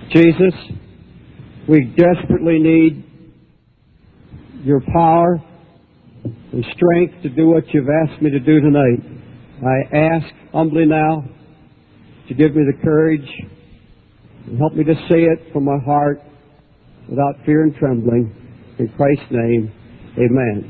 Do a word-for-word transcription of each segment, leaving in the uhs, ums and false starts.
Jesus, we desperately need your power and strength to do what you've asked me to do tonight. I ask humbly now to give me the courage and help me to say it from my heart without fear and trembling. In Christ's name, amen.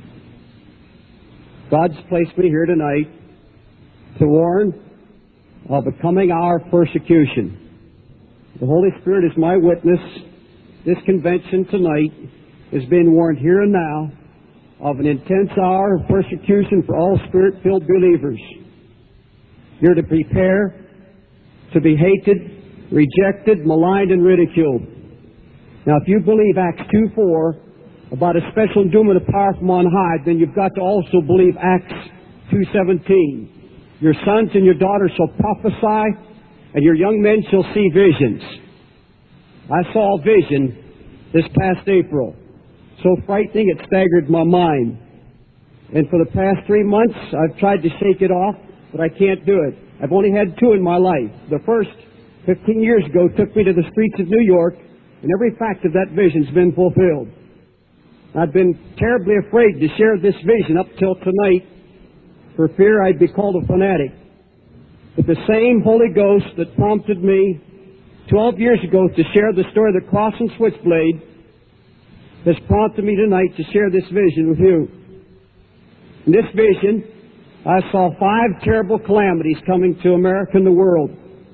God's placed me here tonight to warn of a coming hour of persecution. The Holy Spirit is my witness. This convention tonight is being warned here and now of an intense hour of persecution for all Spirit-filled believers. You're to prepare to be hated, rejected, maligned, and ridiculed. Now, if you believe Acts two four about a special endowment of power from on high, then you've got to also believe Acts two seventeen. Your sons and your daughters shall prophesy, and your young men shall see visions. I saw a vision this past April. So frightening it staggered my mind. And for the past three months, I've tried to shake it off, but I can't do it. I've only had two in my life. The first, fifteen years ago, took me to the streets of New York, and every fact of that vision's been fulfilled. I've been terribly afraid to share this vision up till tonight for fear I'd be called a fanatic. But the same Holy Ghost that prompted me twelve years ago to share the story of the cross and switchblade has prompted me tonight to share this vision with you. In this vision, I saw five terrible calamities coming to America and the world.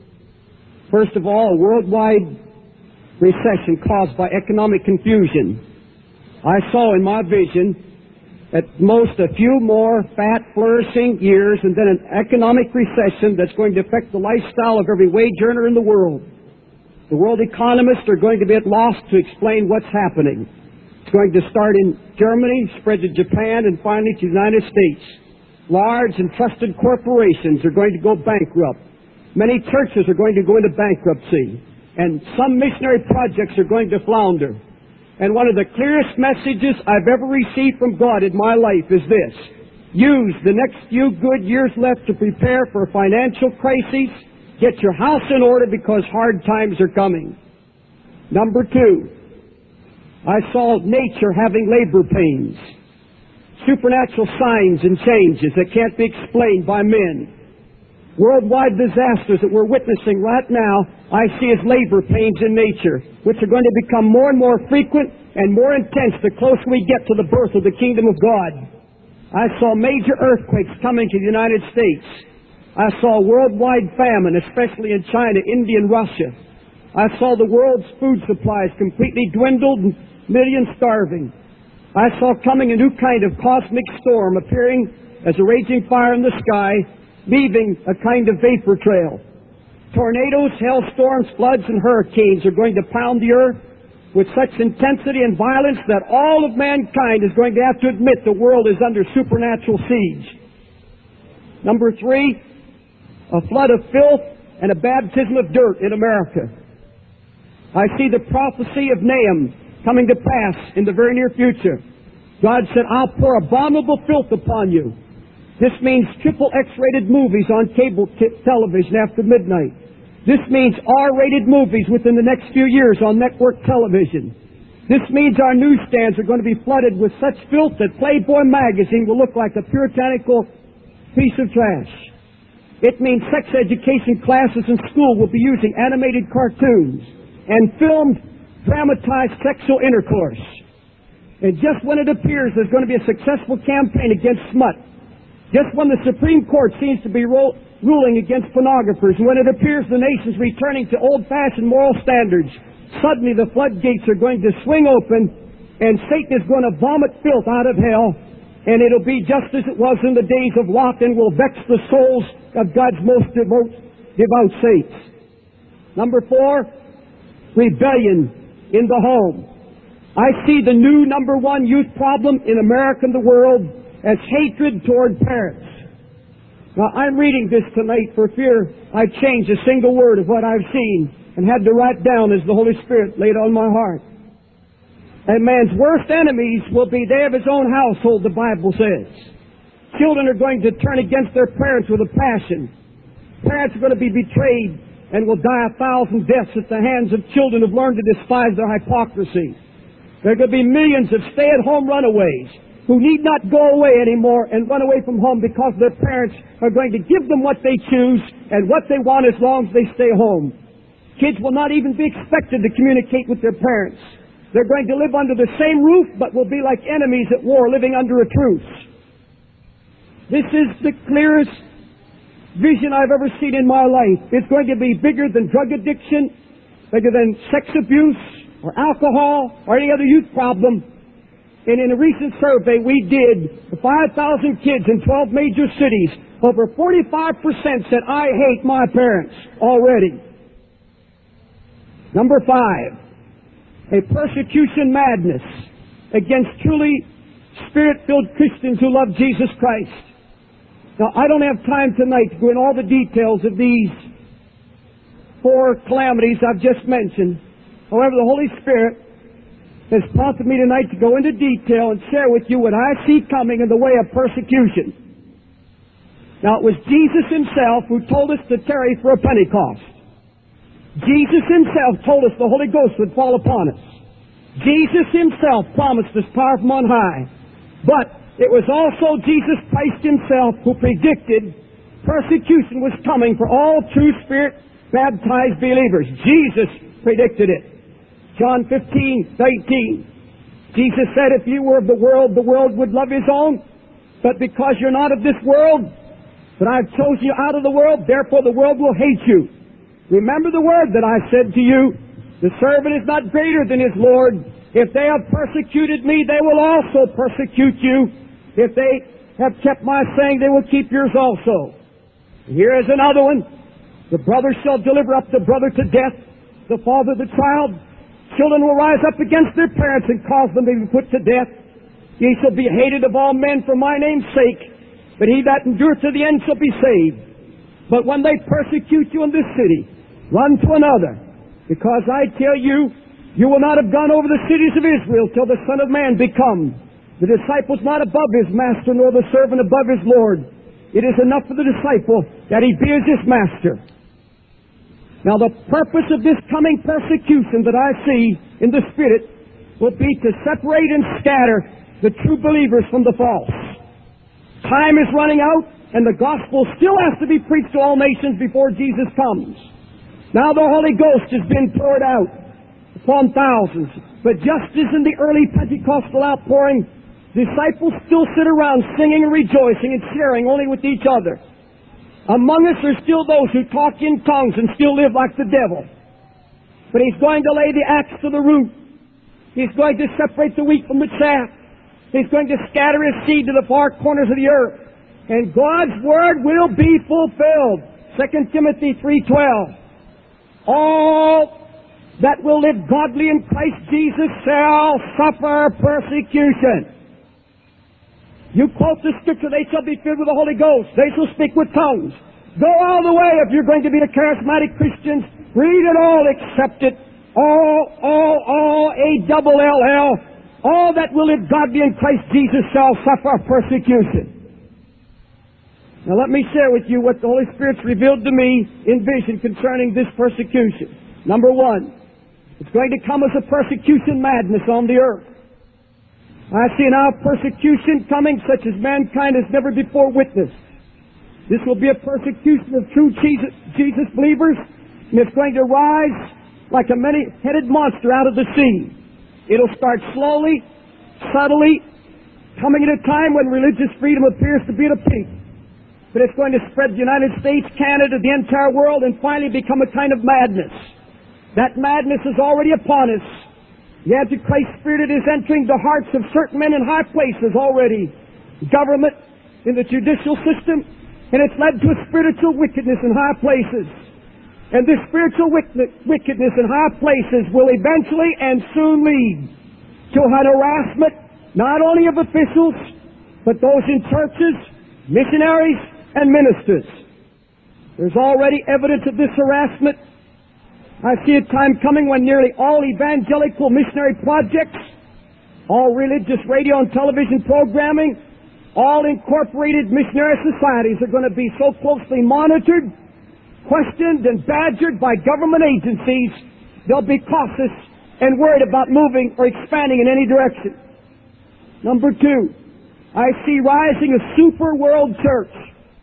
First of all, a worldwide recession caused by economic confusion. I saw in my vision at most a few more fat, flourishing years and then an economic recession that's going to affect the lifestyle of every wage earner in the world. The world economists are going to be at loss to explain what's happening. It's going to start in Germany, spread to Japan, and finally to the United States. Large and trusted corporations are going to go bankrupt. Many churches are going to go into bankruptcy. And some missionary projects are going to flounder. And one of the clearest messages I've ever received from God in my life is this: use the next few good years left to prepare for a financial crisis. Get your house in order because hard times are coming. Number two, I saw nature having labor pains. Supernatural signs and changes that can't be explained by men. Worldwide disasters that we're witnessing right now, I see as labor pains in nature, which are going to become more and more frequent and more intense the closer we get to the birth of the kingdom of God. I saw major earthquakes coming to the United States. I saw worldwide famine, especially in China, India, and Russia. I saw the world's food supplies completely dwindled and millions starving. I saw coming a new kind of cosmic storm appearing as a raging fire in the sky, leaving a kind of vapor trail. Tornadoes, hailstorms, floods, and hurricanes are going to pound the earth with such intensity and violence that all of mankind is going to have to admit the world is under supernatural siege. Number three, a flood of filth and a baptism of dirt in America. I see the prophecy of Nahum coming to pass in the very near future. God said, I'll pour abominable filth upon you. This means triple X-rated movies on cable t- television after midnight. This means R-rated movies within the next few years on network television. This means our newsstands are going to be flooded with such filth that Playboy magazine will look like a puritanical piece of trash. It means sex education classes in school will be using animated cartoons and filmed, dramatized sexual intercourse. And just when it appears there's going to be a successful campaign against smut, just when the Supreme Court seems to be ro- ruling against pornographers, and when it appears the nation's returning to old-fashioned moral standards, suddenly the floodgates are going to swing open, and Satan is going to vomit filth out of hell, and it'll be just as it was in the days of Lot, and will vex the souls of God's most devout, devout saints. Number four, rebellion in the home. I see the new number one youth problem in America and the world as hatred toward parents. Now, I'm reading this tonight for fear I change a single word of what I've seen and had to write down as the Holy Spirit laid on my heart. A man's worst enemies will be they of his own household, the Bible says. Children are going to turn against their parents with a passion. Parents are going to be betrayed and will die a thousand deaths at the hands of children who've learned to despise their hypocrisy. There are going to be millions of stay-at-home runaways who need not go away anymore and run away from home because their parents are going to give them what they choose and what they want as long as they stay home. Kids will not even be expected to communicate with their parents. They're going to live under the same roof, but will be like enemies at war living under a truce. This is the clearest vision I've ever seen in my life. It's going to be bigger than drug addiction, bigger than sex abuse or alcohol or any other youth problem. And in a recent survey we did, the five thousand kids in twelve major cities, over forty-five percent said, "I hate my parents" already. Number five, a persecution madness against truly Spirit-filled Christians who love Jesus Christ. Now, I don't have time tonight to go into all the details of these four calamities I've just mentioned. However, the Holy Spirit has prompted me tonight to go into detail and share with you what I see coming in the way of persecution. Now, it was Jesus himself who told us to tarry for a Pentecost. Jesus himself told us the Holy Ghost would fall upon us. Jesus himself promised us power from on high. But it was also Jesus Christ himself who predicted persecution was coming for all true Spirit-baptized believers. Jesus predicted it. John fifteen, eighteen. Jesus said, "If you were of the world, the world would love his own. But because you're not of this world, but I've chosen you out of the world, therefore the world will hate you. Remember the word that I said to you, the servant is not greater than his Lord. If they have persecuted me, they will also persecute you. If they have kept my saying, they will keep yours also." Here is another one. "The brother shall deliver up the brother to death, the father the child. Children will rise up against their parents and cause them to be put to death. Ye shall be hated of all men for my name's sake, but he that endureth to the end shall be saved. But when they persecute you in this city, run to another, because I tell you, you will not have gone over the cities of Israel till the Son of Man be come. The disciple's not above his master, nor the servant above his Lord. It is enough for the disciple that he be as his master." Now, the purpose of this coming persecution that I see in the Spirit will be to separate and scatter the true believers from the false. Time is running out, and the gospel still has to be preached to all nations before Jesus comes. Now the Holy Ghost has been poured out upon thousands. But just as in the early Pentecostal outpouring, disciples still sit around singing and rejoicing and sharing only with each other. Among us are still those who talk in tongues and still live like the devil. But he's going to lay the axe to the root. He's going to separate the wheat from the chaff. He's going to scatter his seed to the far corners of the earth. And God's word will be fulfilled. Second Timothy three twelve. All that will live godly in Christ Jesus shall suffer persecution. You quote the scripture, they shall be filled with the Holy Ghost. They shall speak with tongues. Go all the way if you're going to be the charismatic Christians. Read it all, accept it. All, all, all, A double L L. All that will live godly in Christ Jesus shall suffer persecution. Now let me share with you what the Holy Spirit's revealed to me in vision concerning this persecution. Number one, it's going to come as a persecution madness on the earth. I see now persecution coming such as mankind has never before witnessed. This will be a persecution of true Jesus, Jesus believers, and it's going to rise like a many-headed monster out of the sea. It'll start slowly, subtly, coming at a time when religious freedom appears to be at a peak. But it's going to spread the United States, Canada, the entire world, and finally become a kind of madness. That madness is already upon us. The Antichrist spirit is entering the hearts of certain men in high places already. Government, in the judicial system, and it's led to a spiritual wickedness in high places. And this spiritual wickedness in high places will eventually and soon lead to an harassment, not only of officials, but those in churches, missionaries, and ministers. There's already evidence of this harassment. I see a time coming when nearly all evangelical missionary projects, all religious radio and television programming, all incorporated missionary societies are going to be so closely monitored questioned and badgered by government agencies, they'll be cautious and worried about moving or expanding in any direction. Number two, I see rising a super world church.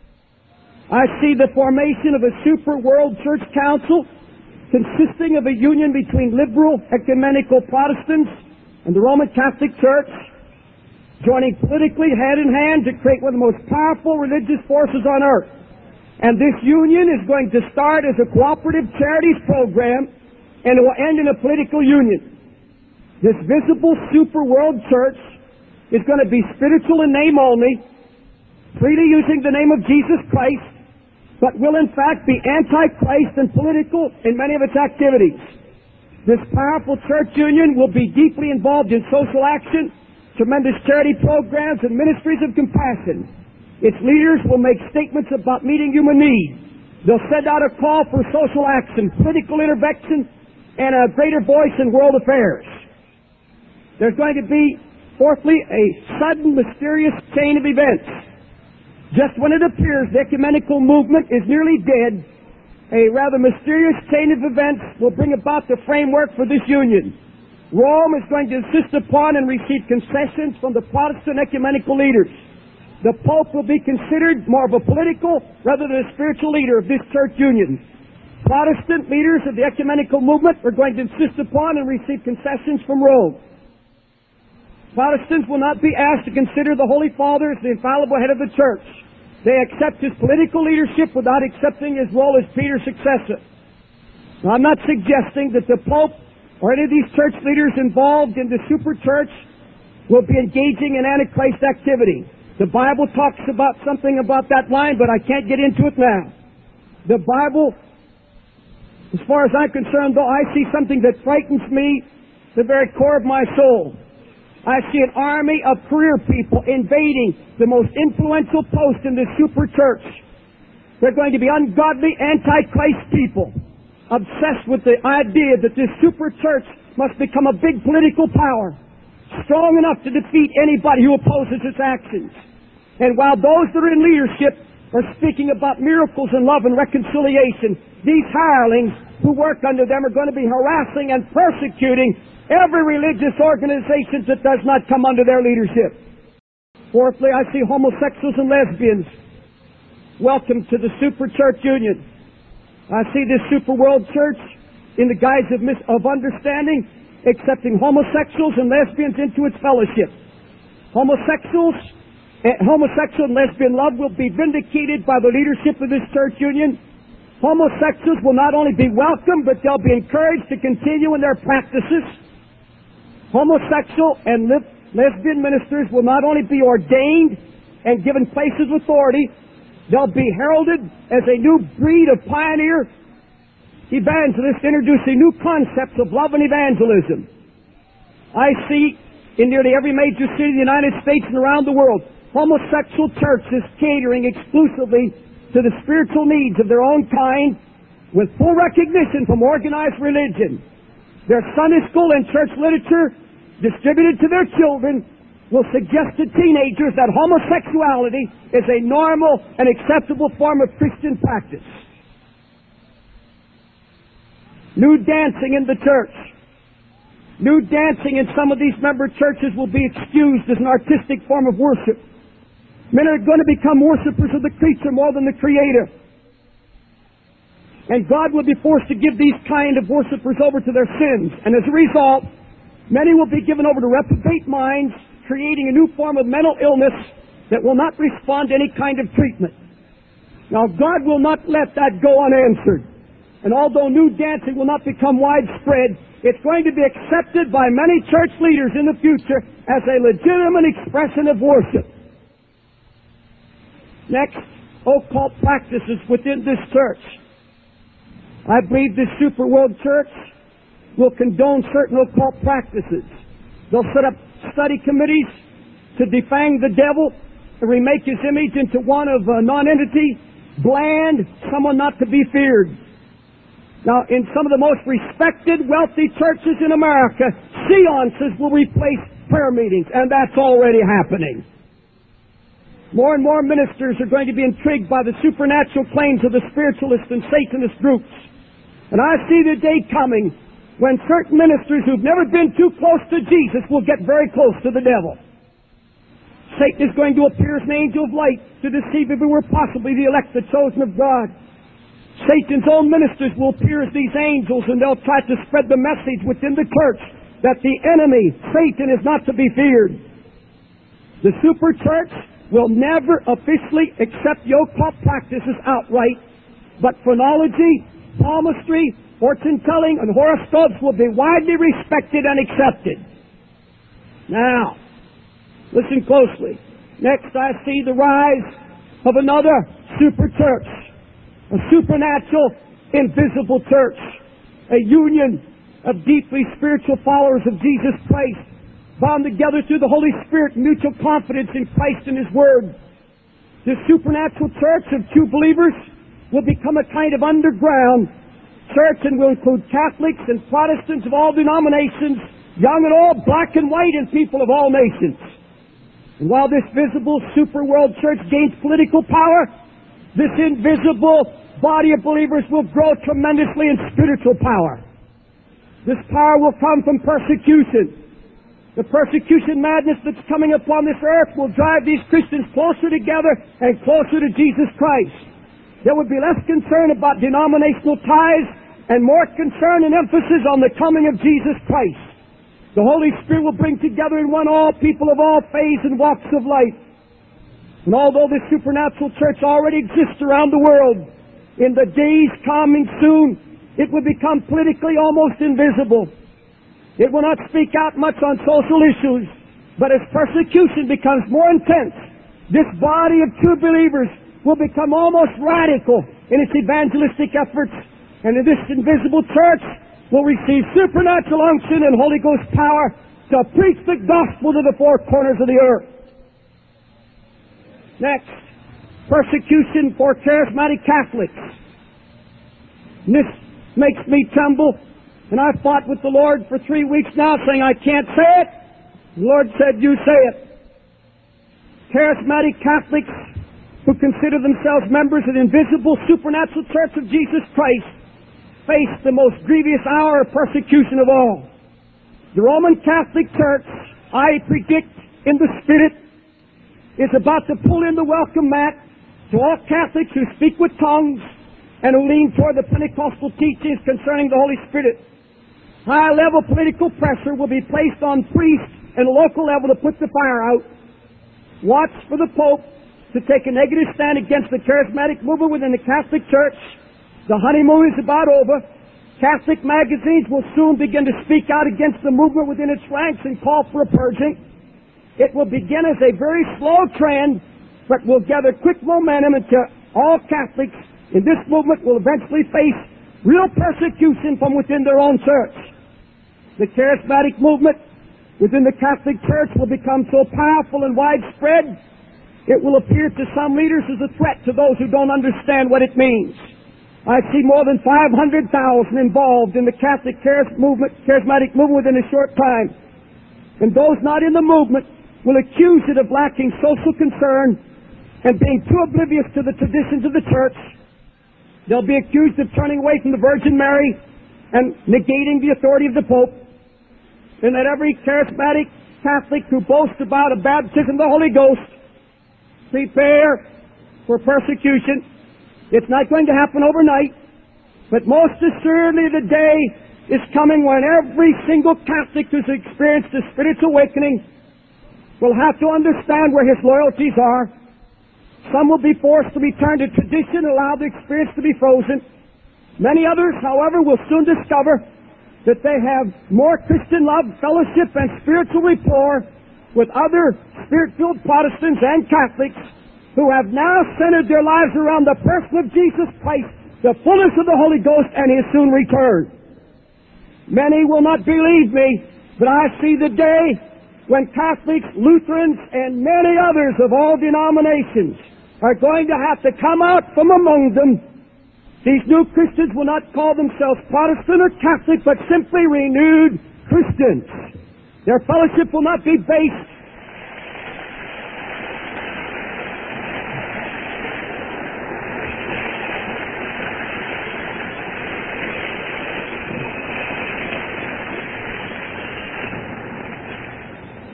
I see the formation of a super world church council consisting of a union between liberal ecumenical Protestants and the Roman Catholic Church, joining politically hand in hand to create one of the most powerful religious forces on earth. And this union is going to start as a cooperative charities program, and it will end in a political union. This visible super world church is going to be spiritual in name only, freely using the name of Jesus Christ, but will in fact be anti-Christ and political in many of its activities. This powerful church union will be deeply involved in social action, tremendous charity programs, and ministries of compassion. Its leaders will make statements about meeting human needs. They'll send out a call for social action, political intervention, and a greater voice in world affairs. There's going to be, fourthly, a sudden, mysterious chain of events. Just when it appears the ecumenical movement is nearly dead, a rather mysterious chain of events will bring about the framework for this union. Rome is going to insist upon and receive concessions from the Protestant ecumenical leaders. The Pope will be considered more of a political rather than a spiritual leader of this church union. Protestant leaders of the ecumenical movement are going to insist upon and receive concessions from Rome. Protestants will not be asked to consider the Holy Father as the infallible head of the church. They accept his political leadership without accepting his role as Peter's successor. Now, I'm not suggesting that the Pope or any of these church leaders involved in the super church will be engaging in Antichrist activity. The Bible talks about something about that line, but I can't get into it now. The Bible, as far as I'm concerned, though, I see something that frightens me, the very core of my soul. I see an army of career people invading the most influential post in this super church. They're going to be ungodly, anti-Christ people, obsessed with the idea that this super church must become a big political power, strong enough to defeat anybody who opposes its actions. And while those that are in leadership are speaking about miracles and love and reconciliation, these hirelings who work under them are going to be harassing and persecuting every religious organization that does not come under their leadership. Fourthly, I see homosexuals and lesbians welcome to the super church union. I see this super world church in the guise of, mis- of understanding, accepting homosexuals and lesbians into its fellowship. Homosexuals, eh, homosexual and lesbian love will be vindicated by the leadership of this church union. Homosexuals will not only be welcomed, but they'll be encouraged to continue in their practices. Homosexual and le- lesbian ministers will not only be ordained and given places of authority, they'll be heralded as a new breed of pioneer evangelists introducing new concepts of love and evangelism. I see in nearly every major city in the United States and around the world, homosexual churches catering exclusively to the spiritual needs of their own kind with full recognition from organized religion. Their Sunday school and church literature distributed to their children will suggest to teenagers that homosexuality is a normal and acceptable form of Christian practice. New dancing in the church. New dancing in some of these member churches will be excused as an artistic form of worship. Men are going to become worshipers of the creature more than the Creator. And God will be forced to give these kind of worshipers over to their sins. And as a result, many will be given over to reprobate minds, creating a new form of mental illness that will not respond to any kind of treatment. Now, God will not let that go unanswered. And although new dancing will not become widespread, it's going to be accepted by many church leaders in the future as a legitimate expression of worship. Next, occult practices within this church. I believe this super world church will condone certain occult practices. They'll set up study committees to defang the devil and remake his image into one of a non-entity, bland, someone not to be feared. Now, in some of the most respected, wealthy churches in America, seances will replace prayer meetings, and that's already happening. More and more ministers are going to be intrigued by the supernatural claims of the spiritualist and Satanist groups. And I see the day coming when certain ministers who've never been too close to Jesus will get very close to the devil. Satan is going to appear as an angel of light to deceive if it were possibly the elect, the chosen of God. Satan's own ministers will appear as these angels, and they'll try to spread the message within the church that the enemy, Satan, is not to be feared. The super church will never officially accept the occult practices outright, but phrenology, palmistry, fortune-telling, and horoscopes will be widely respected and accepted. Now, listen closely. Next, I see the rise of another super church, a supernatural, invisible church, a union of deeply spiritual followers of Jesus Christ, bound together through the Holy Spirit, mutual confidence in Christ and His Word. This supernatural church of true believers will become a kind of underground church and will include Catholics and Protestants of all denominations, young and old, black and white, and people of all nations. And while this visible super world church gains political power, this invisible body of believers will grow tremendously in spiritual power. This power will come from persecution. The persecution madness that's coming upon this earth will drive these Christians closer together and closer to Jesus Christ. There will be less concern about denominational ties and more concern and emphasis on the coming of Jesus Christ. The Holy Spirit will bring together in one all people of all faiths and walks of life. And although this supernatural church already exists around the world, in the days coming soon, it will become politically almost invisible. It will not speak out much on social issues, but as persecution becomes more intense, this body of true believers will become almost radical in its evangelistic efforts, and in this invisible church will receive supernatural unction and Holy Ghost power to preach the gospel to the four corners of the earth. Next, persecution for charismatic Catholics. And this makes me tremble. And I've fought with the Lord for three weeks now saying I can't say it. The Lord said, you say it. Charismatic Catholics who consider themselves members of the invisible supernatural church of Jesus Christ face the most grievous hour of persecution of all. The Roman Catholic Church, I predict in the Spirit, is about to pull in the welcome mat to all Catholics who speak with tongues and who lean toward the Pentecostal teachings concerning the Holy Spirit. High-level political pressure will be placed on priests and local level to put the fire out. Watch for the Pope to take a negative stand against the charismatic movement within the Catholic Church. The honeymoon is about over. Catholic magazines will soon begin to speak out against the movement within its ranks and call for a purging. It will begin as a very slow trend, but will gather quick momentum until all Catholics in this movement will eventually face real persecution from within their own church. The charismatic movement within the Catholic Church will become so powerful and widespread, it will appear to some leaders as a threat to those who don't understand what it means. I see more than five hundred thousand involved in the Catholic charis movement, charismatic movement within a short time. And those not in the movement will accuse it of lacking social concern and being too oblivious to the traditions of the Church. They'll be accused of turning away from the Virgin Mary and negating the authority of the Pope. And that every charismatic Catholic who boasts about a baptism of the Holy Ghost, prepare for persecution. It's not going to happen overnight, but most assuredly the day is coming when every single Catholic who's experienced a spiritual awakening will have to understand where his loyalties are. Some will be forced to return to tradition and allow the experience to be frozen. Many others, however, will soon discover that they have more Christian love, fellowship, and spiritual rapport with other Spirit-filled Protestants and Catholics who have now centered their lives around the person of Jesus Christ, the fullness of the Holy Ghost, and His soon return. Many will not believe me, but I see the day when Catholics, Lutherans, and many others of all denominations are going to have to come out from among them. These new Christians will not call themselves Protestant or Catholic, but simply renewed Christians. Their fellowship will not be based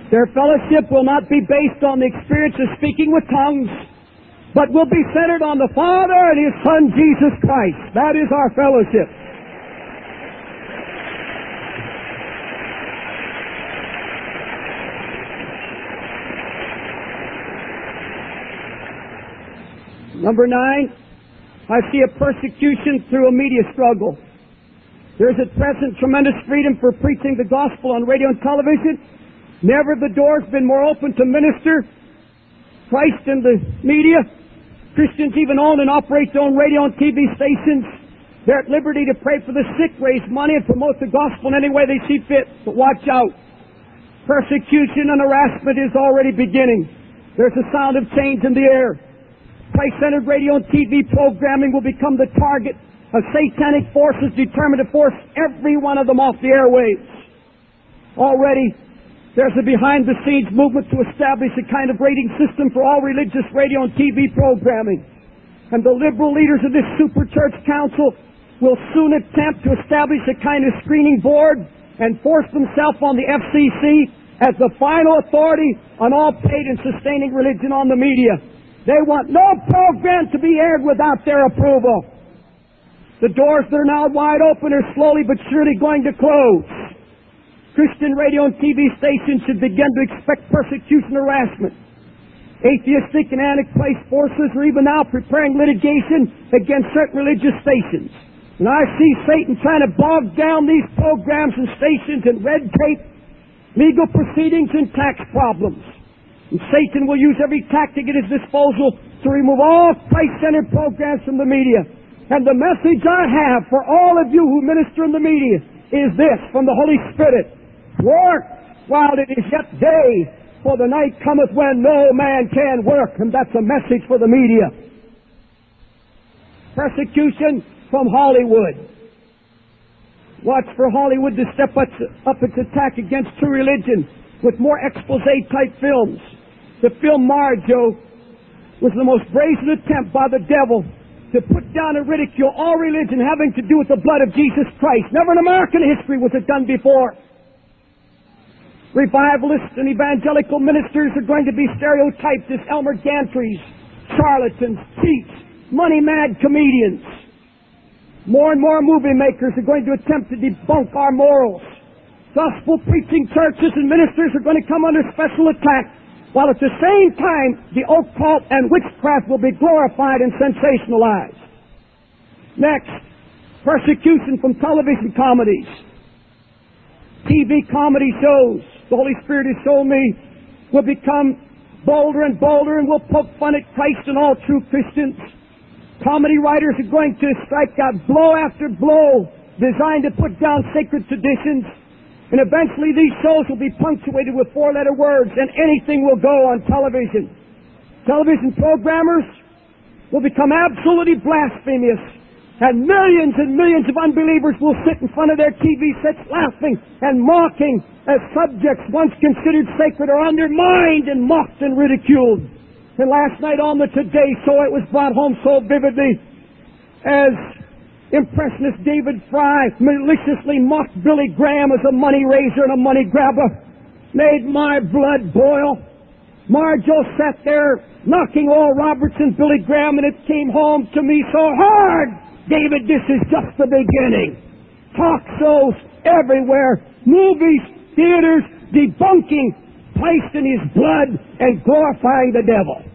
Their fellowship will not be based on the experience of speaking with tongues, but will be centered on the Father and His Son, Jesus Christ. That is our fellowship. Number nine, I see a persecution through a media struggle. There is at present tremendous freedom for preaching the gospel on radio and television. Never the door's been more open to minister Christ in the media. Christians even own and operate their own radio and T V stations. They're at liberty to pray for the sick, raise money, and promote the gospel in any way they see fit. But watch out. Persecution and harassment is already beginning. There's a sound of change in the air. Christ-centered radio and T V programming will become the target of satanic forces determined to force every one of them off the airwaves. Already, there's a behind-the-scenes movement to establish a kind of rating system for all religious radio and T V programming. And the liberal leaders of this super church council will soon attempt to establish a kind of screening board and force themselves on the F C C as the final authority on all paid and sustaining religion on the media. They want no program to be aired without their approval. The doors that are now wide open are slowly but surely going to close. Christian radio and T V stations should begin to expect persecution and harassment. Atheistic and antichrist forces are even now preparing litigation against certain religious stations. And I see Satan trying to bog down these programs and stations in red tape, legal proceedings, and tax problems. And Satan will use every tactic at his disposal to remove all Christ-centered programs from the media. And the message I have for all of you who minister in the media is this from the Holy Spirit. Work while it is yet day, for the night cometh when no man can work. And that's a message for the media. Persecution from Hollywood. Watch for Hollywood to step up, up its attack against true religion with more expose-type films. The film Marjo was the most brazen attempt by the devil to put down and ridicule all religion having to do with the blood of Jesus Christ. Never in American history was it done before. Revivalists and evangelical ministers are going to be stereotyped as Elmer Gantrys, charlatans, cheats, money-mad comedians. More and more movie makers are going to attempt to debunk our morals. Gospel-preaching churches and ministers are going to come under special attack, while at the same time the occult and witchcraft will be glorified and sensationalized. Next, persecution from television comedies. T V comedy shows, the Holy Spirit has shown me, will become bolder and bolder and will poke fun at Christ and all true Christians. Comedy writers are going to strike out blow after blow designed to put down sacred traditions. And eventually these shows will be punctuated with four-letter words, and anything will go on television. Television programmers will become absolutely blasphemous, and millions and millions of unbelievers will sit in front of their T V sets laughing and mocking as subjects once considered sacred are undermined and mocked and ridiculed. And last night on the Today Show, it was brought home so vividly as impressionist David Fry maliciously mocked Billy Graham as a money raiser and a money grabber. Made my blood boil. Marjo sat there knocking Oral Roberts and Billy Graham, and it came home to me so hard. David, this is just the beginning. Talk shows everywhere, movies, theaters, debunking Christ in His blood and glorifying the devil.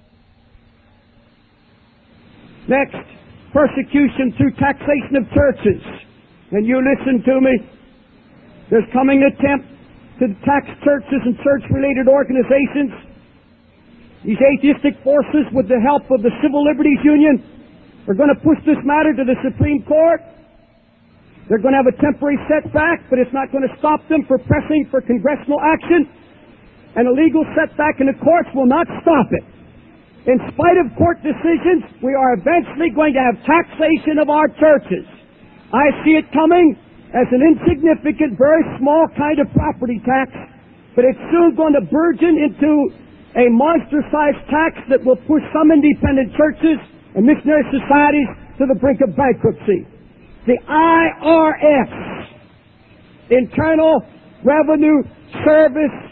Next, persecution through taxation of churches. And you listen to me. There's coming an attempt to tax churches and church-related organizations. These atheistic forces, with the help of the Civil Liberties Union, are going to push this matter to the Supreme Court. They're going to have a temporary setback, but it's not going to stop them from pressing for congressional action. And a legal setback in the courts will not stop it. In spite of court decisions, we are eventually going to have taxation of our churches. I see it coming as an insignificant, very small kind of property tax, but it's soon going to burgeon into a monster-sized tax that will push some independent churches and missionary societies to the brink of bankruptcy. The I R S, Internal Revenue Service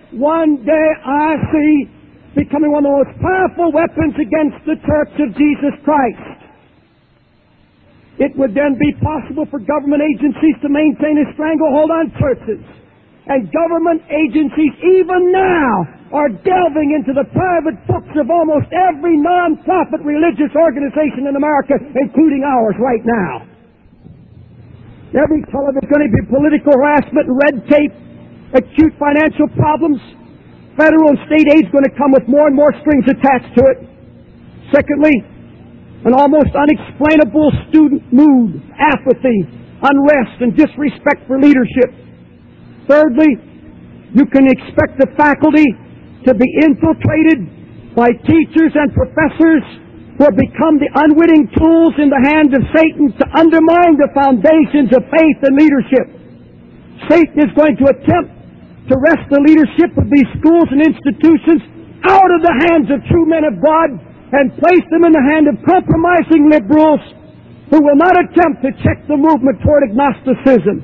one day I see becoming one of the most powerful weapons against the Church of Jesus Christ. It would then be possible for government agencies to maintain a stranglehold on churches. And government agencies, even now, are delving into the private books of almost every non-profit religious organization in America, including ours right now. Every television is going to be political harassment, red tape, acute financial problems. Federal and state aid is going to come with more and more strings attached to it. Secondly, an almost unexplainable student mood, apathy, unrest, and disrespect for leadership. Thirdly, you can expect the faculty to be infiltrated by teachers and professors who have become the unwitting tools in the hands of Satan to undermine the foundations of faith and leadership. Satan is going to attempt to wrest the leadership of these schools and institutions out of the hands of true men of God and place them in the hand of compromising liberals who will not attempt to check the movement toward agnosticism.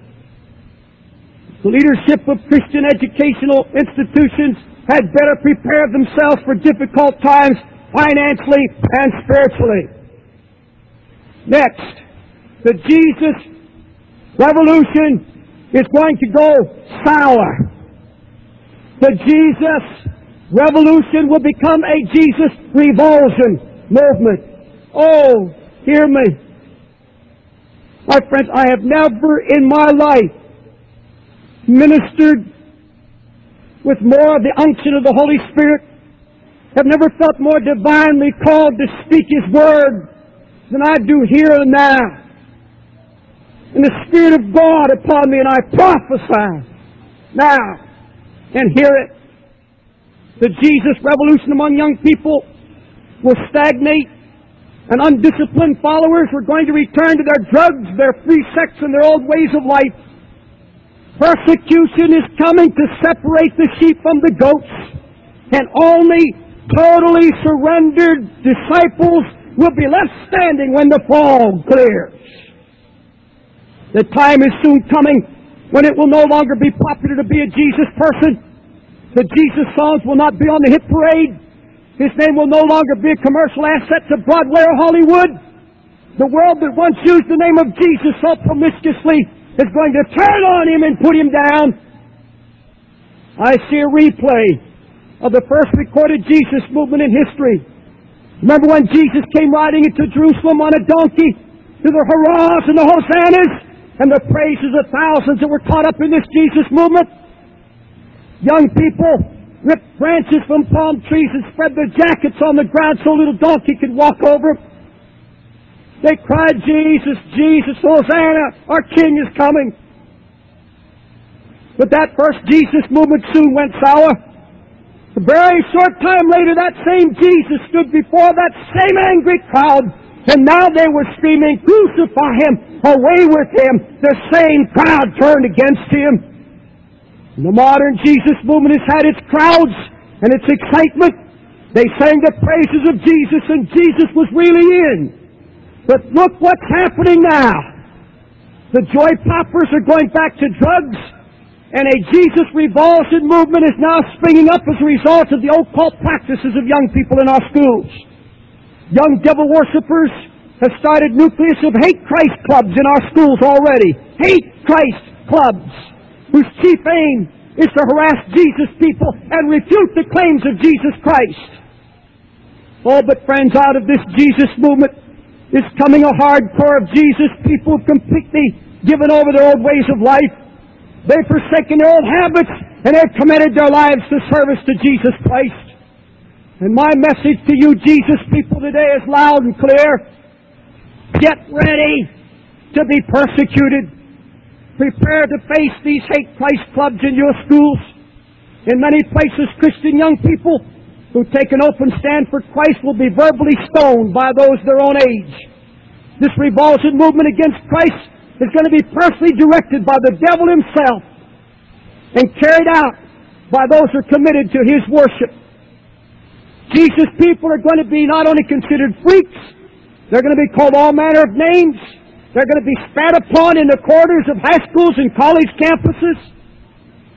The leadership of Christian educational institutions had better prepare themselves for difficult times financially and spiritually. Next, the Jesus revolution is going to go sour. The Jesus revolution will become a Jesus revulsion movement. Oh, hear me. My friends, I have never in my life ministered with more of the unction of the Holy Spirit, have never felt more divinely called to speak His Word than I do here and now. And the Spirit of God upon me, and I prophesy now and hear it. The Jesus revolution among young people will stagnate, and undisciplined followers are going to return to their drugs, their free sex, and their old ways of life. Persecution is coming to separate the sheep from the goats, and only totally surrendered disciples will be left standing when the fog clears. The time is soon coming when it will no longer be popular to be a Jesus person. The Jesus songs will not be on the hit parade. His name will no longer be a commercial asset to Broadway or Hollywood. The world that once used the name of Jesus so promiscuously is going to turn on Him and put Him down. I see a replay of the first recorded Jesus movement in history. Remember when Jesus came riding into Jerusalem on a donkey, to the hurrahs and the hosannas and the praises of thousands that were caught up in this Jesus movement? Young people ripped branches from palm trees and spread their jackets on the ground so a little donkey could walk over. They cried, Jesus, Jesus, Hosanna, our King is coming. But that first Jesus movement soon went sour. A very short time later, that same Jesus stood before that same angry crowd, and now they were screaming, crucify Him, away with Him. The same crowd turned against Him. And the modern Jesus movement has had its crowds and its excitement. They sang the praises of Jesus, and Jesus was really in. But look what's happening now. The joy poppers are going back to drugs, and a Jesus revulsion movement is now springing up as a result of the occult practices of young people in our schools. Young devil worshippers have started nucleus of hate Christ clubs in our schools already. Hate Christ clubs, whose chief aim is to harass Jesus people and refute the claims of Jesus Christ. Oh, but friends, out of this Jesus movement is coming a hardcore of Jesus people completely given over their old ways of life. They've forsaken their old habits, and they've committed their lives to service to Jesus Christ. And my message to you, Jesus people, today is loud and clear. Get ready to be persecuted. Prepare to face these hate Christ clubs in your schools. In many places, Christian young people who take an open stand for Christ will be verbally stoned by those their own age. This revulsion movement against Christ is going to be personally directed by the devil himself and carried out by those who are committed to His worship. Jesus people are going to be not only considered freaks, they're going to be called all manner of names. They're going to be spat upon in the corridors of high schools and college campuses.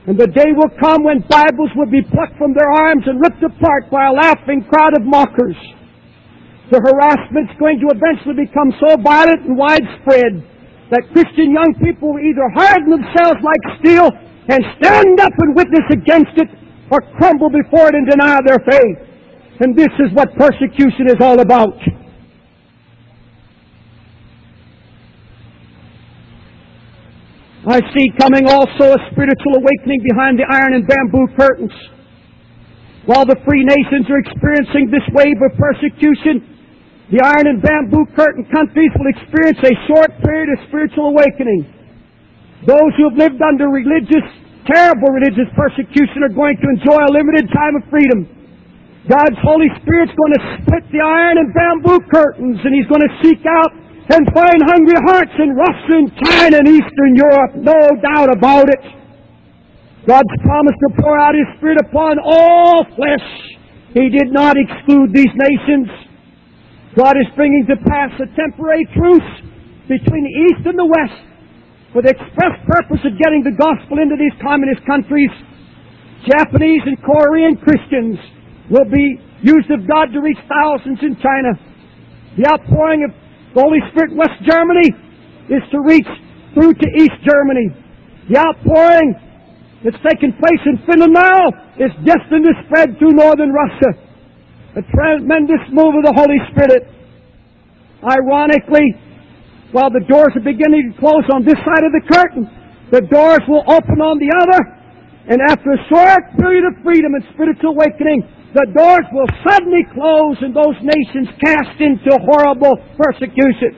And the day will come when Bibles will be plucked from their arms and ripped apart by a laughing crowd of mockers. The harassment's going to eventually become so violent and widespread that Christian young people will either harden themselves like steel and stand up and witness against it, or crumble before it and deny their faith. And this is what persecution is all about. I see coming also a spiritual awakening behind the iron and bamboo curtains. While the free nations are experiencing this wave of persecution, the iron and bamboo curtain countries will experience a short period of spiritual awakening. Those who have lived under religious, terrible religious persecution are going to enjoy a limited time of freedom. God's Holy Spirit's going to split the iron and bamboo curtains, and He's going to seek out and find hungry hearts in Russia and China and Eastern Europe. No doubt about it. God's promised to pour out His Spirit upon all flesh. He did not exclude these nations. God is bringing to pass a temporary truce between the East and the West for the express purpose of getting the gospel into these communist countries. Japanese and Korean Christians will be used of God to reach thousands in China. The outpouring of the Holy Spirit in West Germany is to reach through to East Germany. The outpouring that's taking place in Finland now is destined to spread through northern Russia. A tremendous move of the Holy Spirit. Ironically, while the doors are beginning to close on this side of the curtain, the doors will open on the other, and after a short period of freedom and spiritual awakening, the doors will suddenly close and those nations cast into horrible persecution.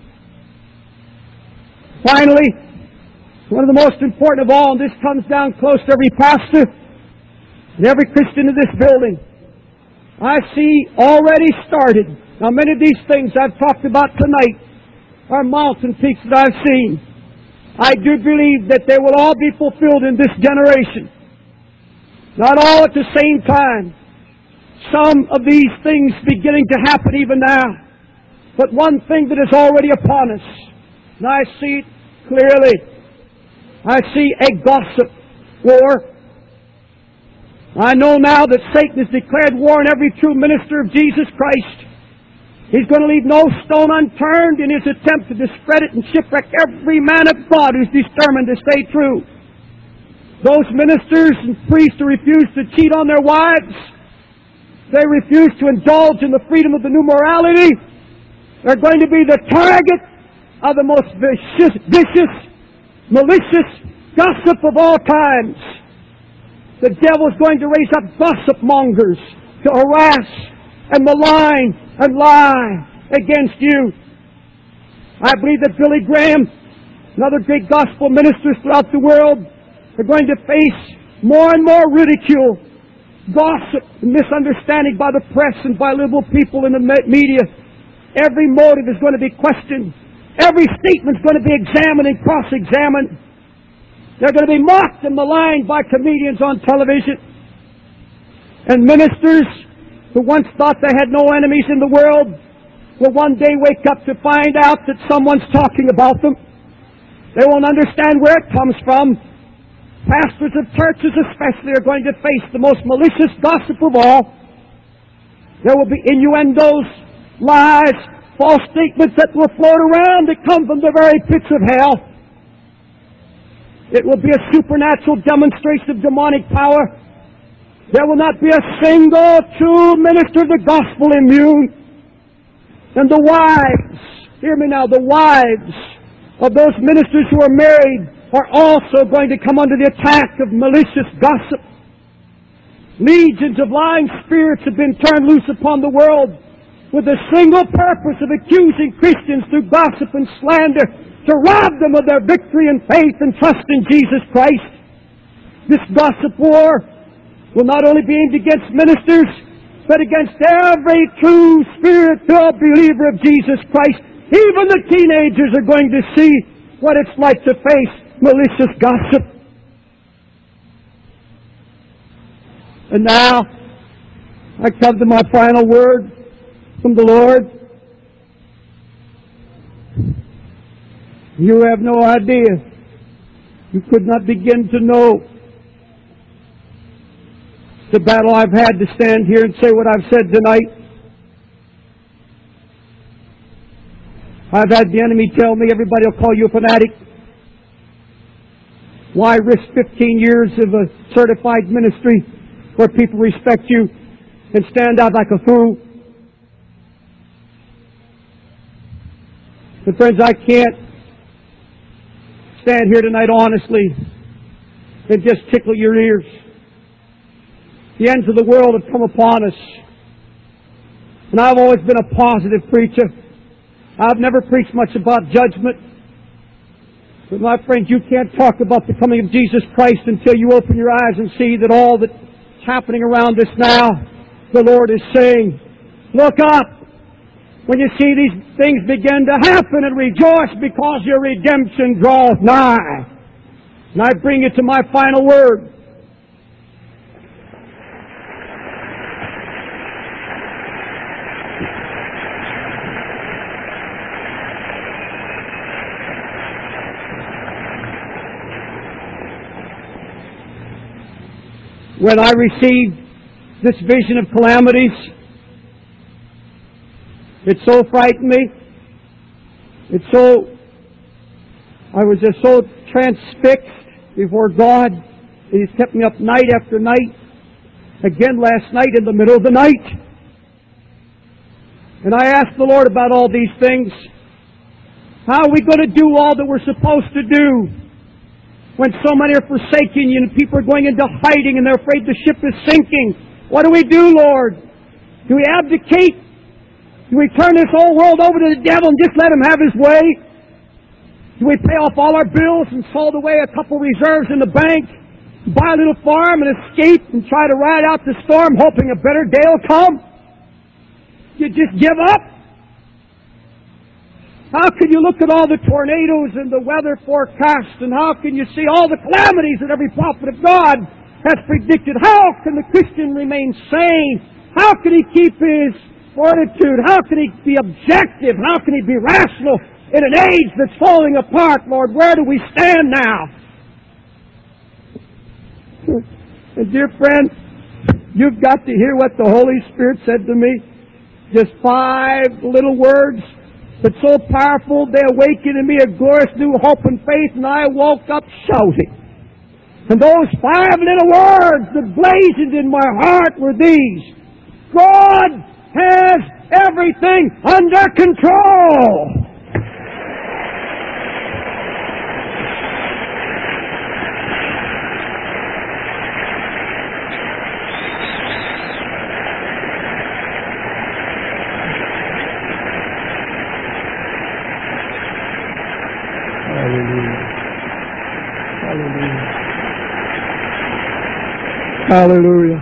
Finally, one of the most important of all, and this comes down close to every pastor and every Christian in this building, I see already started. Now, many of these things I've talked about tonight are mountain peaks that I've seen. I do believe that they will all be fulfilled in this generation. Not all at the same time. Some of these things beginning to happen even now. But one thing that is already upon us, and I see it clearly, I see a gossip war. I know now that Satan has declared war on every true minister of Jesus Christ. He's going to leave no stone unturned in his attempt to discredit and shipwreck every man of God who's determined to stay true. Those ministers and priests who refuse to cheat on their wives, they refuse to indulge in the freedom of the new morality, they're going to be the target of the most vicious, vicious, malicious gossip of all times. The devil's going to raise up gossip mongers to harass and malign and lie against you. I believe that Billy Graham and other great gospel ministers throughout the world are going to face more and more ridicule, gossip, and misunderstanding by the press and by liberal people in the media. Every motive is going to be questioned. Every statement is going to be examined and cross-examined. They're going to be mocked and maligned by comedians on television. And ministers who once thought they had no enemies in the world will one day wake up to find out that someone's talking about them. They won't understand where it comes from. Pastors of churches especially are going to face the most malicious gossip of all. There will be innuendos, lies, false statements that will float around that come from the very pits of hell. It will be a supernatural demonstration of demonic power. There will not be a single true minister of the gospel immune. And the wives, hear me now, the wives of those ministers who are married are also going to come under the attack of malicious gossip. Legions of lying spirits have been turned loose upon the world with the single purpose of accusing Christians through gossip and slander to rob them of their victory and faith and trust in Jesus Christ. This gossip war will not only be aimed against ministers, but against every true Spirit-filled believer of Jesus Christ. Even the teenagers are going to see what it's like to face malicious gossip. And now, I come to my final word from the Lord. You have no idea. You could not begin to know the battle I've had to stand here and say what I've said tonight. I've had the enemy tell me everybody will call you a fanatic. Why risk fifteen years of a certified ministry where people respect you and stand out like a fool? But friends, I can't stand here tonight honestly and just tickle your ears. The ends of the world have come upon us. And I've always been a positive preacher. I've never preached much about judgment. But my friends, you can't talk about the coming of Jesus Christ until you open your eyes and see that all that's happening around us now, the Lord is saying, look up when you see these things begin to happen and rejoice because your redemption draweth nigh. And I bring you to my final word. When I received this vision of calamities, it so frightened me. It so, I was just so transfixed before God. He's kept me up night after night. Again last night in the middle of the night. And I asked the Lord about all these things. How are we going to do all that we're supposed to do when so many are forsaking you and people are going into hiding and they're afraid the ship is sinking? What do we do, Lord? Do we abdicate? Do we turn this whole world over to the devil and just let him have his way? Do we pay off all our bills and sold away a couple reserves in the bank, buy a little farm and escape and try to ride out the storm hoping a better day will come? You just give up? How can you look at all the tornadoes and the weather forecast, and how can you see all the calamities that every prophet of God has predicted? How can the Christian remain sane? How can he keep his fortitude? How can he be objective? How can he be rational in an age that's falling apart? Lord, where do we stand now? And dear friend, you've got to hear what the Holy Spirit said to me. Just five little words, but so powerful, they awakened in me a glorious new hope and faith, and I woke up shouting. And those five little words that blazoned in my heart were these: God has everything under control. Hallelujah.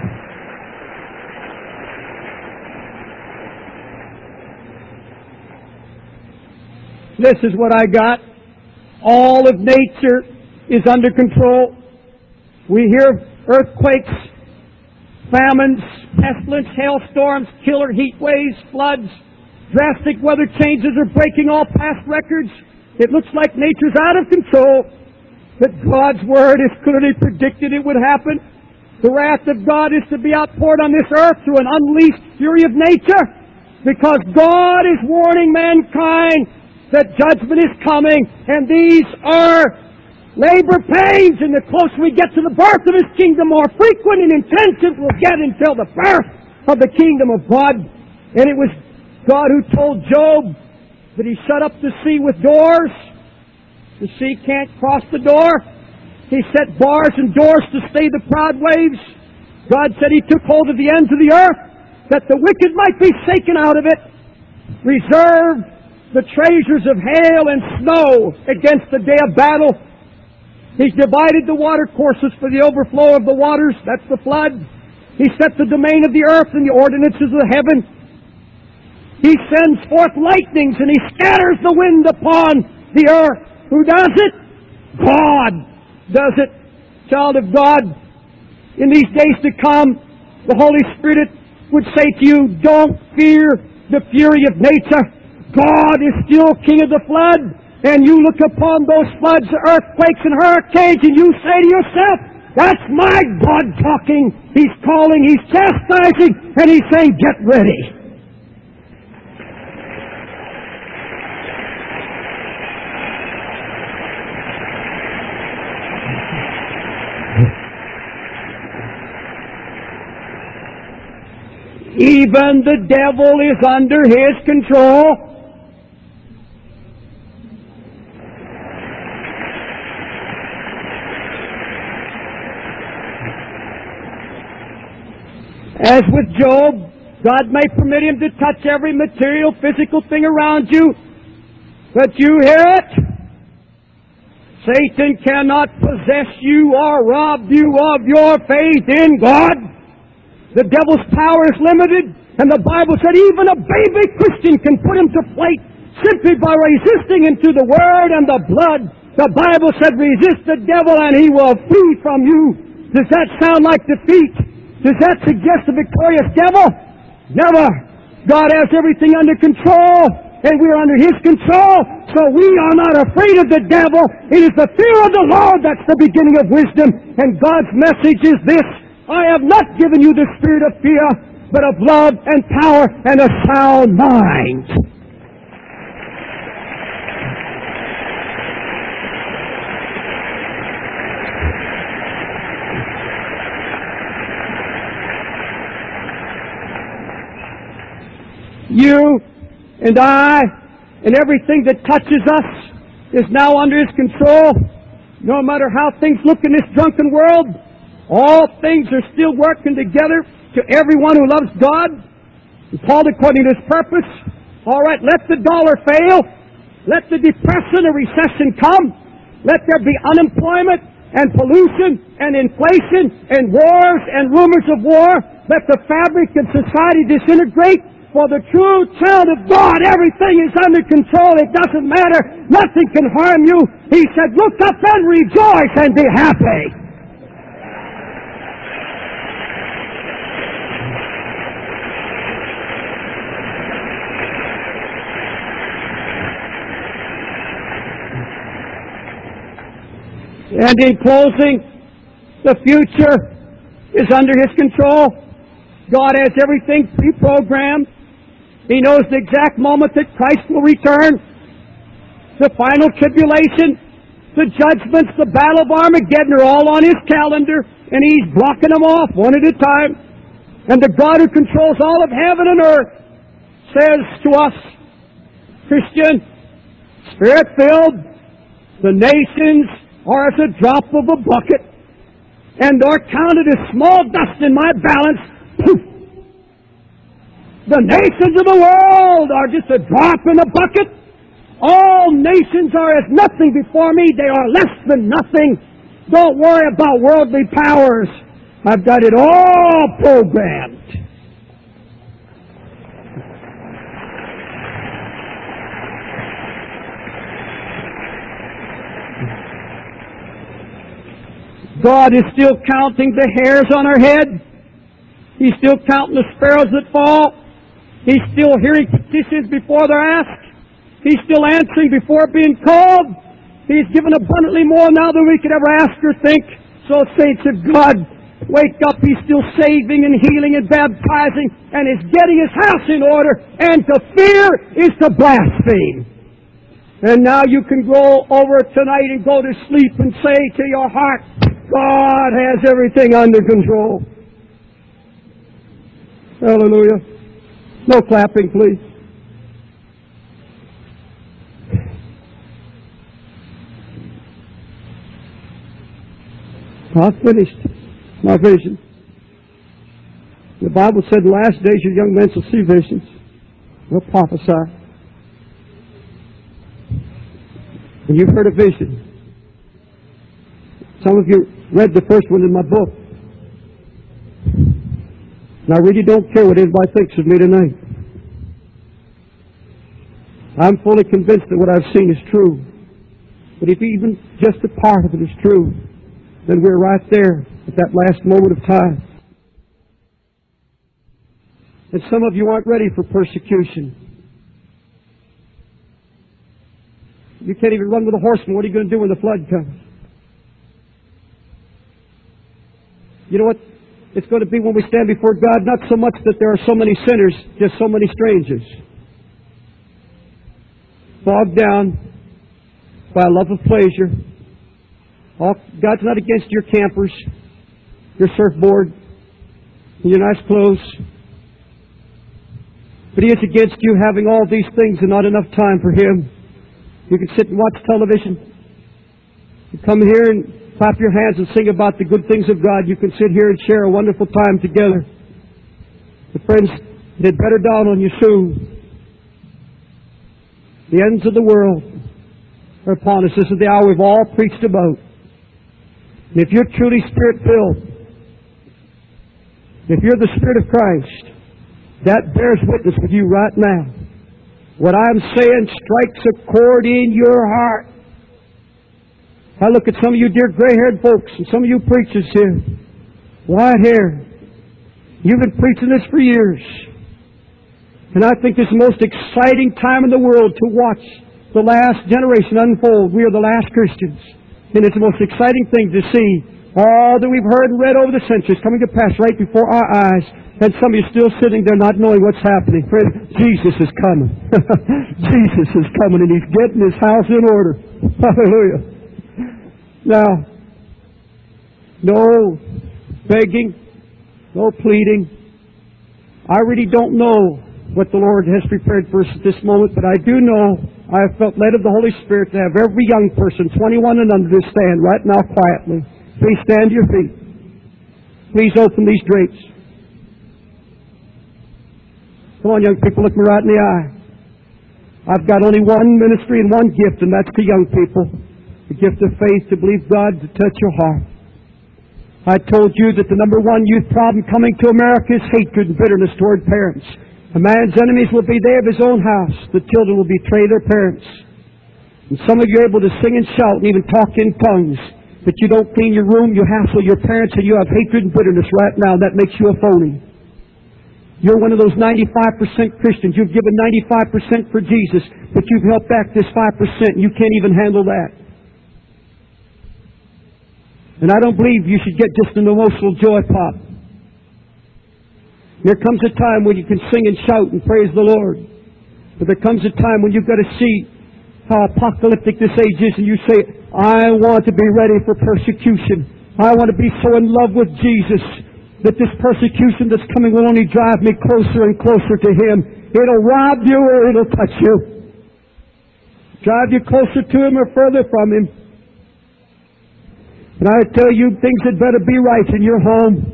This is what I got. All of nature is under control. We hear of earthquakes, famines, pestilence, hailstorms, killer heat waves, floods. Drastic weather changes are breaking all past records. It looks like nature's out of control. But God's Word has clearly predicted it would happen. The wrath of God is to be outpoured on this earth through an unleashed fury of nature, because God is warning mankind that judgment is coming, and these are labor pains, and the closer we get to the birth of His kingdom, more frequent and intensive we'll get until the birth of the kingdom of God. And it was God who told Job that He shut up the sea with doors. The sea can't cross the door. He set bars and doors to stay the proud waves. God said He took hold of the ends of the earth that the wicked might be shaken out of it. Reserved the treasures of hail and snow against the day of battle. He's divided the water courses for the overflow of the waters. That's the flood. He set the domain of the earth and the ordinances of heaven. He sends forth lightnings and He scatters the wind upon the earth. Who does it? God does it. Child of God, in these days to come, the Holy Spirit would say to you, don't fear the fury of nature. God is still King of the flood. And you look upon those floods, earthquakes, and hurricanes, and you say to yourself, That's my God talking. He's calling, He's chastising, and He's saying, get ready. Even the devil is under His control. As with Job, God may permit him to touch every material, physical thing around you, but you hear it? Satan cannot possess you or rob you of your faith in God. The devil's power is limited, and the Bible said even a baby Christian can put him to flight simply by resisting into the Word and the blood. The Bible said resist the devil and he will flee from you. Does that sound like defeat? Does that suggest a victorious devil? Never. God has everything under control, and we are under His control, so we are not afraid of the devil. It is the fear of the Lord that's the beginning of wisdom, and God's message is this: I have not given you the spirit of fear, but of love and power and a sound mind. You and I and everything that touches us is now under His control. No matter how things look in this drunken world, all things are still working together to everyone who loves God, and called according to His purpose. All right, let the dollar fail. Let the depression or recession come. Let there be unemployment and pollution and inflation and wars and rumors of war. Let the fabric of society disintegrate. For the true child of God, everything is under control. It doesn't matter. Nothing can harm you. He said, look up and rejoice and be happy. And in closing, the future is under His control. God has everything pre-programmed. He knows the exact moment that Christ will return. The final tribulation, the judgments, the battle of Armageddon are all on His calendar, and He's blocking them off one at a time. And the God who controls all of heaven and earth says to us, Christian, Spirit-filled, the nations are as a drop of a bucket, and are counted as small dust in my balance. Poof! The nations of the world are just a drop in a bucket. All nations are as nothing before me. They are less than nothing. Don't worry about worldly powers. I've got it all programmed. God is still counting the hairs on our head. He's still counting the sparrows that fall. He's still hearing petitions before they're asked. He's still answering before being called. He's given abundantly more now than we could ever ask or think. So, saints of God, wake up. He's still saving and healing and baptizing, and is getting His house in order. And to fear is to blaspheme. And now you can go over tonight and go to sleep and say to your heart, God has everything under control. Hallelujah. No clapping, please. I've finished my vision. The Bible said in the last days your young men shall see visions. They'll prophesy. And you've heard a vision. Some of you read the first one in my book. And I really don't care what anybody thinks of me tonight. I'm fully convinced that what I've seen is true. But if even just a part of it is true, then we're right there at that last moment of time. And some of you aren't ready for persecution. You can't even run with a horseman. What are you going to do when the flood comes? You know what it's going to be when we stand before God? Not so much that there are so many sinners, just so many strangers. Bogged down by a love of pleasure. All, God's not against your campers, your surfboard, and your nice clothes. But He is against you having all these things and not enough time for Him. You can sit and watch television. You come here and clap your hands and sing about the good things of God. You can sit here and share a wonderful time together. But friends, it had better dawn on you soon. The ends of the world are upon us. This is the hour we've all preached about. And if you're truly Spirit-filled, if you're the Spirit of Christ, that bears witness with you right now. What I'm saying strikes a chord in your heart. I look at some of you dear gray-haired folks and some of you preachers here. White hair. You've been preaching this for years. And I think this is the most exciting time in the world to watch the last generation unfold. We are the last Christians. And it's the most exciting thing to see all that we've heard and read over the centuries coming to pass right before our eyes. And some of you still sitting there not knowing what's happening. Friend, Jesus is coming. Jesus is coming and He's getting His house in order. Hallelujah. Now, no begging, no pleading. I really don't know what the Lord has prepared for us at this moment, but I do know I have felt led of the Holy Spirit to have every young person, twenty-one and under, to stand right now quietly. Please stand to your feet. Please open these drapes. Come on, young people, look me right in the eye. I've got only one ministry and one gift, and that's to young people. The gift of faith to believe God to touch your heart. I told you that the number one youth problem coming to America is hatred and bitterness toward parents. A man's enemies will be they of his own house. The children will betray their parents. And some of you are able to sing and shout and even talk in tongues. But you don't clean your room, you hassle your parents, and you have hatred and bitterness right now. That makes you a phony. You're one of those ninety-five percent Christians. You've given ninety-five percent for Jesus, but you've held back this five percent, and you can't even handle that. And I don't believe you should get just an emotional joy pop. There comes a time when you can sing and shout and praise the Lord. But there comes a time when you've got to see how apocalyptic this age is, and you say, I want to be ready for persecution. I want to be so in love with Jesus that this persecution that's coming will only drive me closer and closer to Him. It'll rob you or it'll touch you. Drive you closer to Him or further from Him. And I tell you, things had better be right in your home.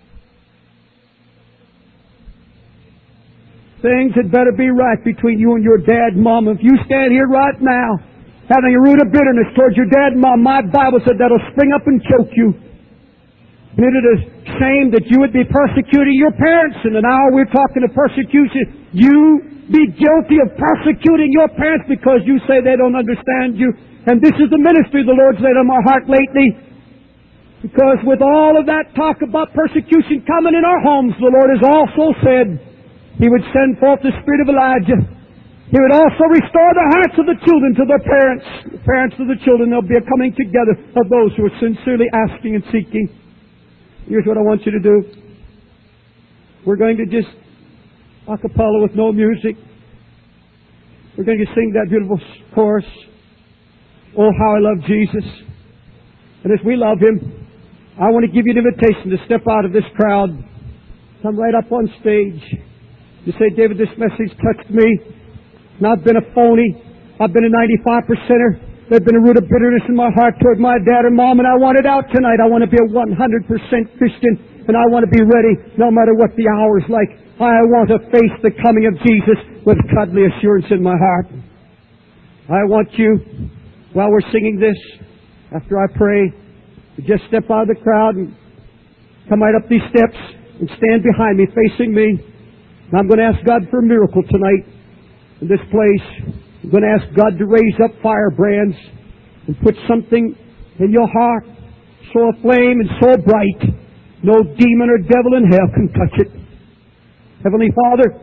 Things had better be right between you and your dad and mom. If you stand here right now having a root of bitterness towards your dad and mom, my Bible said that'll spring up and choke you. And it is shame that you would be persecuting your parents. And now we're talking of persecution. You be guilty of persecuting your parents because you say they don't understand you. And this is the ministry the Lord's laid on my heart lately. Because with all of that talk about persecution coming in our homes, the Lord has also said He would send forth the spirit of Elijah. He would also restore the hearts of the children to their parents. The parents of the children, there'll be a coming together of those who are sincerely asking and seeking. Here's what I want you to do. We're going to just a cappella with no music. We're going to sing that beautiful chorus. Oh, how I love Jesus. And as we love Him, I want to give you an invitation to step out of this crowd. Come right up on stage. You say, David, this message touched me. And I've been a phony. I've been a ninety-five percenter. There's been a root of bitterness in my heart toward my dad and mom, and I want it out tonight. I want to be a one hundred percent Christian, and I want to be ready no matter what the hour's like. I want to face the coming of Jesus with godly assurance in my heart. I want you, while we're singing this, after I pray, to just step out of the crowd and come right up these steps and stand behind me, facing me. And I'm going to ask God for a miracle tonight in this place. I'm going to ask God to raise up firebrands and put something in your heart so aflame and so bright no demon or devil in hell can touch it. Heavenly Father,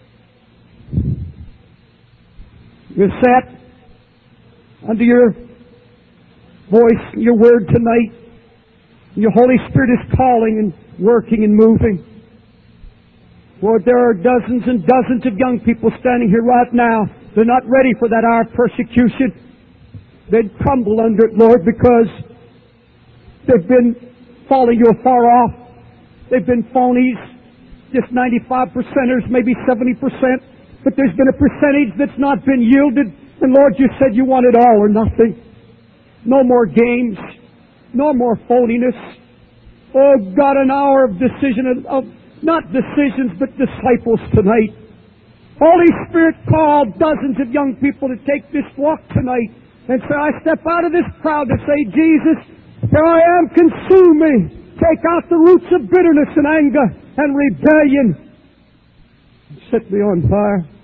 you're sat under your voice, your word tonight. Your Holy Spirit is calling and working and moving. Lord, there are dozens and dozens of young people standing here right now. They're not ready for that hour of persecution. They'd crumble under it, Lord, because they've been falling you far off. They've been phonies, just ninety-five percenters, maybe seventy percent. But there's been a percentage that's not been yielded. And Lord, you said you want it all or nothing. No more games. No more phoniness. Oh God, an hour of decision, of, of not decisions, but disciples tonight. Holy Spirit called dozens of young people to take this walk tonight. And so I step out of this crowd to say, Jesus, here I am, consume me. Take out the roots of bitterness and anger and rebellion. Set me on fire.